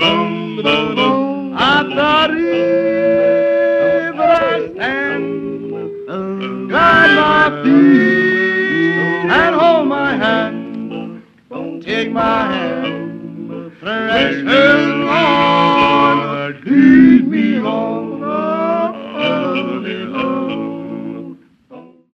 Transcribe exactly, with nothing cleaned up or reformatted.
At the river I stand, dry my feet and hold my hand. Don't take my hand, precious Lord.